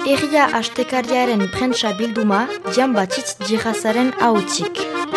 Egia astekariaren prentsa bilduma, Jan Batxitz Jihazaren ahotzik.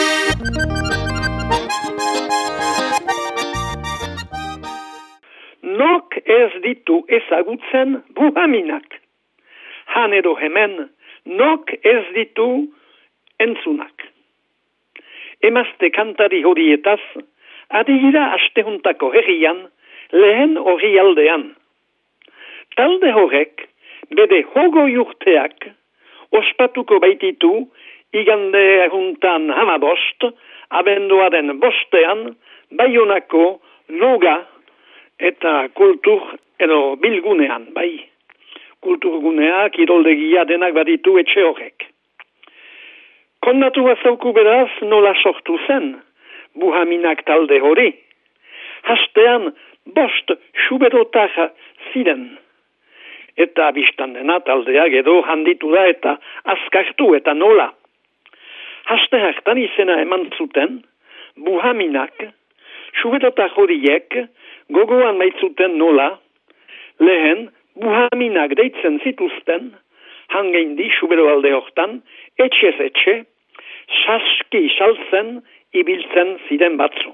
Nok ez ditu ezagutzen buhaminak. Han edo hemen, nok ez ditu entzunak. Emazte kantari horietaz, adigira astehuntako herrian, lehen hori aldean. Talde horrek, bede hogo urteak, ospatuko baititu, igande juntan hamabost, abenduaren bostean, Baionako loga eta kultur edo bilgunean, bai. Kulturgunea, kiroldegia denak baditu etxe horrek. Kondatu bazauku beraz nola sortu zen, buhaminak talde hori. Hastean bost xuberotak ziren. Eta biztan dena taldeak edo handitu da eta azkartu eta nola. Haste hartan izena eman zuten, buhaminak, xuberotak horiek gogoan maitzuten nola, lehen buhaminak deitzen zituzten, hangeindi xubero alde hortan, etxez etxe, saski saltzen ibiltzen ziren batzu.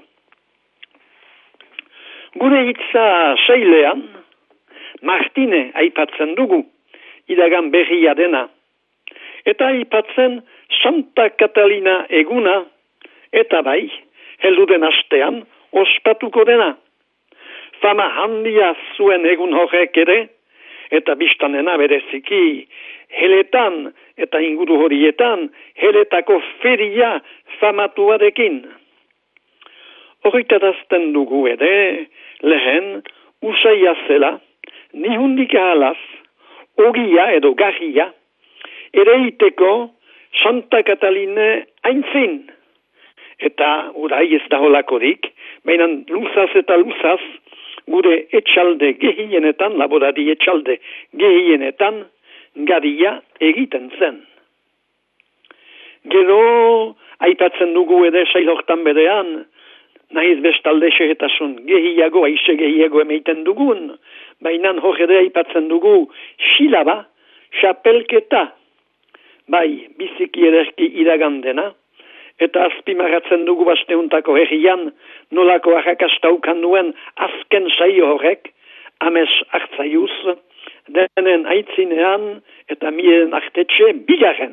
Gure hitza seilean, Martine aipatzen dugu, iragan berria dena, eta aipatzen Santa Catalina eguna, eta bai, helduden astean, ospatuko dena. Fama handia zuen egun horrek ere, eta biztanena bereziki heletan eta inguru horietan heletako feria famatuarekin. Horretarazten dugu ere, lehen usaia zela, nihundik ahalaz, ogia edo garria, ere iteko Santa Catalina aintzin. Eta urai ez da holakorik, baina luzaz eta luzaz, gure etxalde gehienetan, laborari etxalde gehienetan, garia egiten zen. Gero, aipatzen dugu ere sailortan berean, nahiz bestalde xehetasun gehiago, aixe gehiago emeiten dugun, baina hor ere aipatzen dugu xilaba, xapelketa, bai, biziki ederki iragandena, eta azpimarratzen dugu basteuntako herrian, nolako arrakastaukan duen azken saio horrek, ames hartzaiuz, denen aitzinean eta miren artetxe bigarren.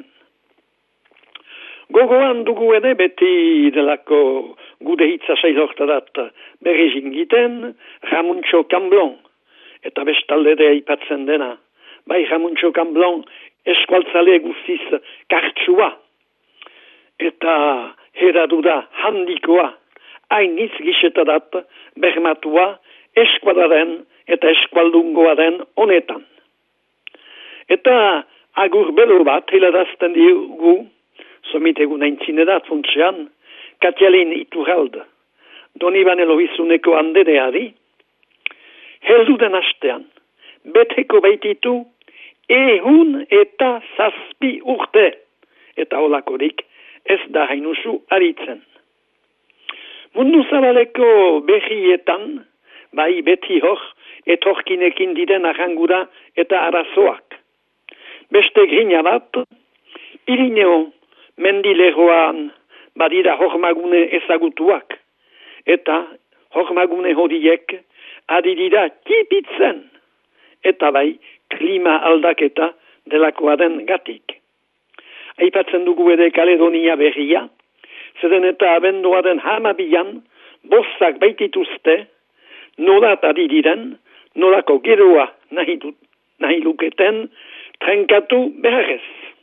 Gogoan dugu ere beti delako gude hitza sailortarat berriz ingiten, Ramuntxo Camblon, eta bestaldere aipatzen dena. Bai, Ramuntxo Camblon eskualtzale guztiz kartsua, eta heraduda handikoa, hainitz gixetarat bermatua eskuadaren eta eskualdungoaren honetan. Eta agur belo bat helarazten dugu, somitegun aintzinerat funtsean, Katialin Iturralde, Doniban Elohizuneko andereari, helduden astean, beteko baititu, ehun eta zazpi urte, eta holakorik, ez da hainusu aritzen. Mundu zabaleko berrietan, bai beti hor, etorkinekin diren arrangura eta arazoak. Beste grina bat, Irineo mendileroan badira hormagune ezagutuak, eta hormagune horiek adidira tipitzen, eta bai klima aldaketa delakoaren gatik. Aipatzen dugu ere Kaledonia berria, zeren eta abenduaren hamabian, bostak baitituzte, nolat adidiren, nolako geroa nahi luketen, trenkatu beharrez.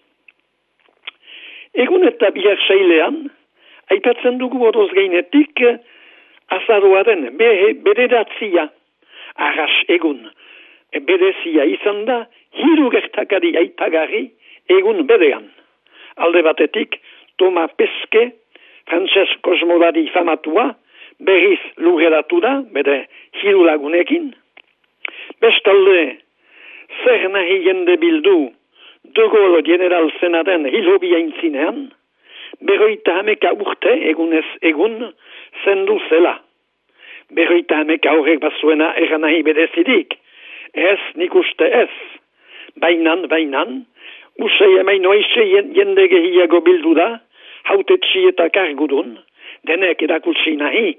Egun eta bihar sailean, aipatzen dugu oroz gainetik, azaroaren bederatzia, arras egun, berezia izan da, hiru gertakari aipagarri egun berean. Alde batetik, Toma Peske, frantses kosmolari famatua, berriz lurreratu da, bere hiru lagunekin. Bestalde, zer nahi jende bildu, De Gaulle general zenaren hilobia intzinean, 51 urte egunez egun zendu zela. 51 horrek bazuena eran nahi bedezidik, ez nik uste ez. Bainan, usai emain oize jende gehiago bildu da, hautetsi eta kargudun, denek erakutsi nahi,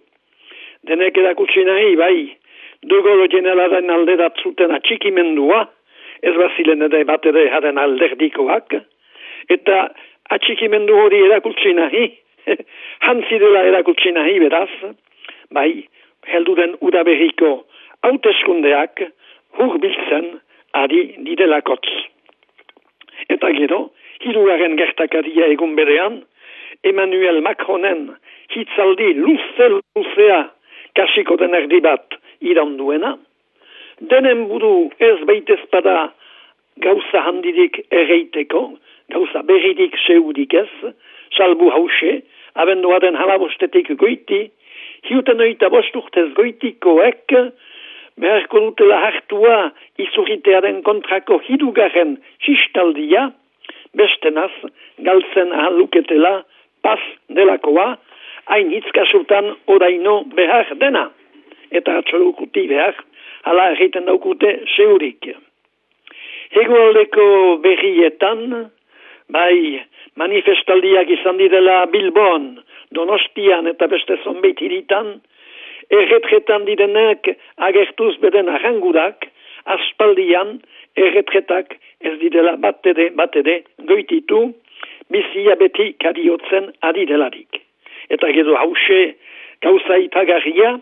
bai, dugoro generalaren alde datzuten atxikimendua, ez bazilen ere bat ere haren alderdikoak, eta atxikimendu hori erakutsi nahi, hantzi dela erakutsi nahi beraz, bai, helduden udaberriko hauteskundeak hurbiltzen ari didelakotz. Eta gero, hirugarren gertakaria egun berean, Emmanuel Macronen hitzaldi luzea kasiko den erdi bat iraunduena, denen buru ez baitezpada gauza handidik erreiteko, gauza berridik zeudik ez, salbu hause, abenduaren halabostetik goiti, hiuten oita bosturtez goitikoek, beharko dutela hartua izurritearen kontrako hirugarren sistaldia, bestenaz galtzen ahaluketela paz delakoa, hain hitzkasutan oraino behar dena, eta atxolukuti behar, hala egiten daukute zeurik. Hegoaldeko berrietan, bai, manifestaldiak izan didela Bilbon, Donostian eta beste zonbeit hiritan, erretretan direnek agertuz beden arrangudak, aspaldian erretretak ez didela batede goititu, bizia beti kariotzen adidelarik. Eta gero hause gauza itagarria,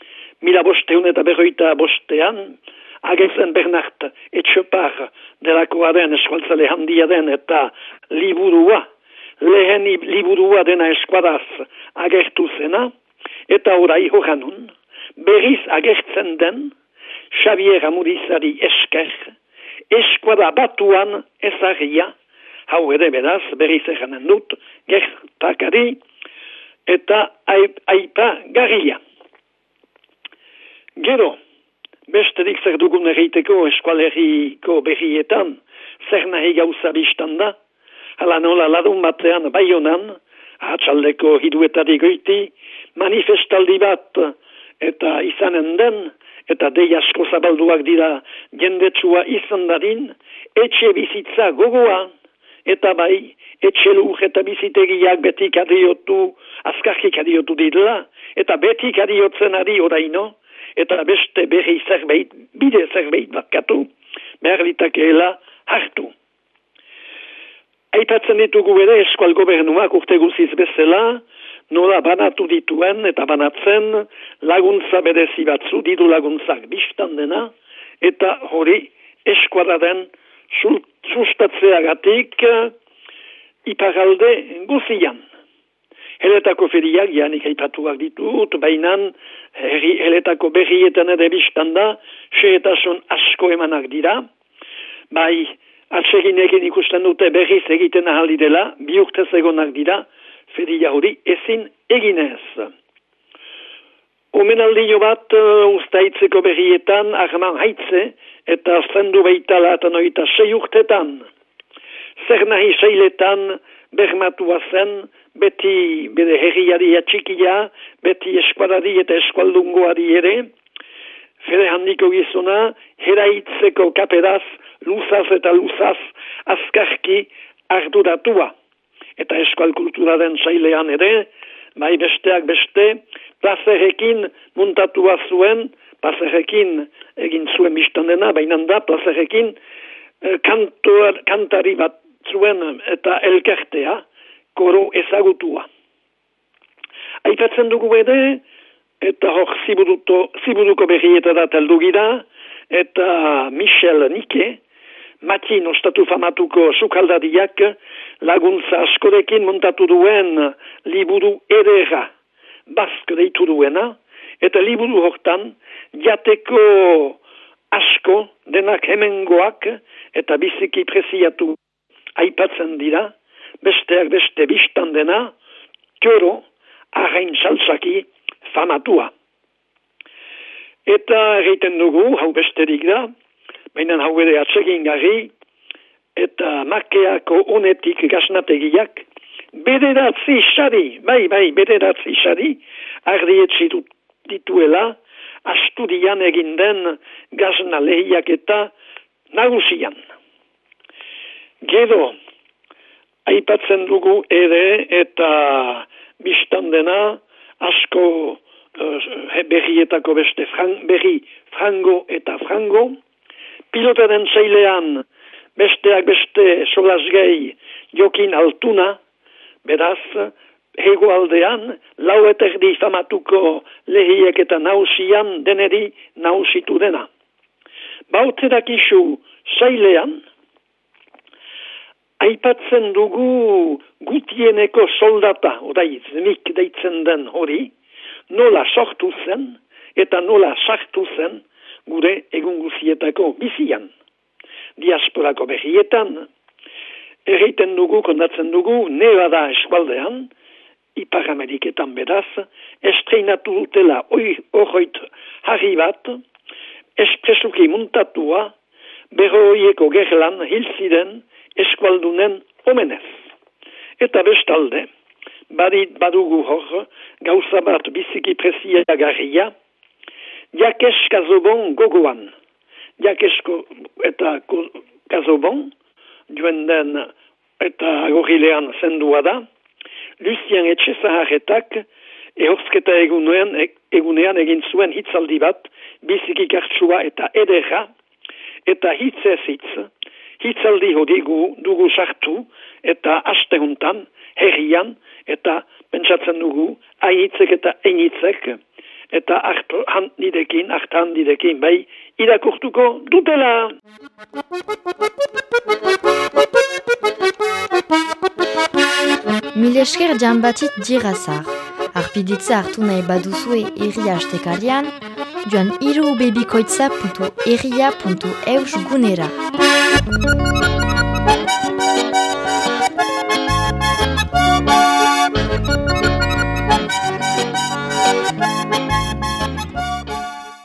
1555 agertzen Bernard Etxepar delakoa den eskualtzale handia den eta lehen liburua dena eskuadaz agertu zena, eta orai horanun, berriz agertzen den Xavier Amurizari esker, eskuada batuan ezagia, hau ere beraz berriz eranen dut, gertakari eta aipa garria. Gero, besterik zer dugun erreiteko eskualeriko berrietan, zer nahi gauza biztanda, hala nola ladun batean Baionan, atxaldeko hiduetari goiti, manifestaldi bat eta izanen den, eta dei asko zabalduak dira jendetsua izan dadin, etxe bizitza gogoa, eta bai, etxe lur eta bizitegiak beti kadiotu, azkarki kadiotu didela, eta beti kadiotzen ari oraino, eta beste berri zerbait, bide zerbait bakatu, behar ditakeela hartu. Aipatzen ditugu ere eskual gobernuak urte guziz bezala, nola banatu dituen eta banatzen laguntza berezi batzu, diru laguntzak biztan dena, eta hori eskuadaren sustatzeagatik iparalde guzian. Heletako feriak janik aipatuak ditut, bainan heletako berrietan ere biztan da, xeetasun asko emanak dira, bai, atseginekin ikusten dute berriz egiten ahal dela, bi urtez egonak dira, feria hori ezin eginez. Omenaldio bat ustaitzeko berrietan arman haitze eta zendu baitala eta noita 6 urtetan. Zer nahi seiletan bermatua zen, beti bere herriari atxikia, beti eskuadari eta eskualdungoari ere, fede handiko gizona, heraitzeko kaperaz, luzaz eta luzaz, azkarki arduratua. Eta eskual kulturaren sailean ere, bai besteak beste, plazerekin muntatua zuen, plazerekin egin zuen biztan dena, baina da plazerekin kantari bat zuen eta elkartea, koro ezagutua. Aipatzen dugu ere, eta hor ziburuko berrietara teldu gira, eta Michel Nike, Matin ostatu famatuko sukaldariak laguntza askorekin montatu duen liburu edera bask deitu duena, eta liburu hortan jateko asko denak hemengoak eta biziki preziatu aipatzen dira, besteak beste biztan dena, txoro arrain saltzaki famatua. Eta egiten dugu, hau besterik da, baina hau ere atsegin garri, eta makeako honetik gasnategiak, bederatzi sari, bederatzi sari, ardietzi dituela, astudian egin den gazna lehiak eta nagusian. Gero, aipatzen dugu ere eta biztan dena asko berrietako beste berri frango eta frango. Pilotaren zailean besteak beste solasgei Jokin Altuna, beraz, hegoaldean, lau eterdi famatuko lehiek eta nausian deneri nausitu dena. Bautzerak isu zailean, aipatzen dugu gutieneko soldata, orai zmik deitzen den hori, nola sortu zen eta nola sartu zen gure egun guzietako bizian. Diasporako berrietan, erreiten dugu, kondatzen dugu, Nevada eskualdean, Ipar Ameriketan beraz, estreinatu dutela horroit harri bat, espresuki muntatua, berroieko gerlan hil ziren eskualdunen omenez. Eta bestalde, badugu hor, gauza bat biziki presiagarria, Jakes Kazobon gogoan. Jakesko eta Kazobon, joen den eta agorilean zendua da, Lucien Etxezaharretak ehortzketa egunean egin zuen hitzaldi bat, biziki kartsua eta ederra, eta hitzez hitz, hitzaldi hori dugu sartu, eta astehuntan, herrian, eta pentsatzen dugu, ainitzek eta einitzek, eta handidekin bai, irakurtuko dutela. Milesker Jean-Baptiste Girasar. Arpiditza hartu nahi baduzue herria astekarian, joan irubebikoitza.herria.eus gunera.